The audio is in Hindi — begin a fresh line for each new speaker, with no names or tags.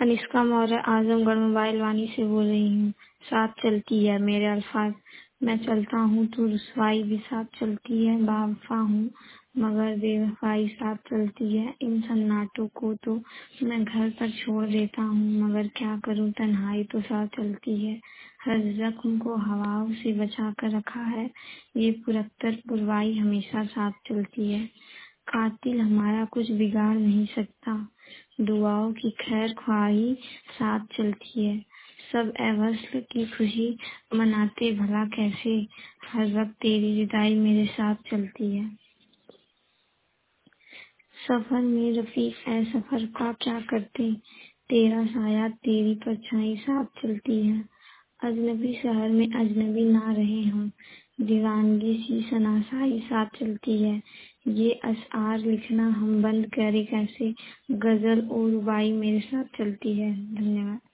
अनिष्का मौर्य आजमगढ़ मोबाइल वाणी से बोल रही हूँ। साथ चलती है मेरे अल्फाज, मैं चलता हूँ तो रुसवाई भी साथ चलती है। बावफा हूँ मगर बेवफाई साथ चलती है। इन सन्नाटों को तो मैं घर पर छोड़ देता हूँ, मगर क्या करूँ तन्हाई तो साथ चलती है। हर जख्म को हवाओं से बचा कर रखा है, ये पुरख्तर पुरवाई हमेशा साथ चलती है। कातिल हमारा कुछ बिगाड़ नहीं सकता, दुआओं की खैर ख्वाही साथ चलती है। सब ए-वस्ल की खुशी मनाते भला कैसे, हर वक्त तेरी जुदाई मेरे साथ चलती है। सफर में रफीक ए सफर का क्या करते, तेरा साया तेरी परछाई साथ चलती है। अजनबी शहर में अजनबी ना रहे हम, दीवानगी सी शनासाई साथ चलती है। ये अशआर लिखना हम बंद करें कैसे, गजल और रुबाई मेरे साथ चलती है। धन्यवाद।